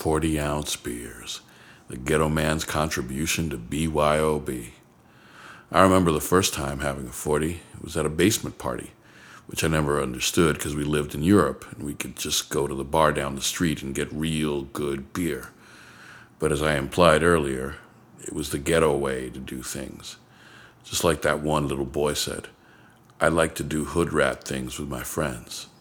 40-ounce beers. The ghetto man's contribution to BYOB. I remember the first time having a 40. It was at a basement party, which I never understood because we lived in Europe and we could just go to the bar down the street and get real good beer. But as I implied earlier, it was the ghetto way to do things. Just like that one little boy said, I like to do hood rat things with my friends.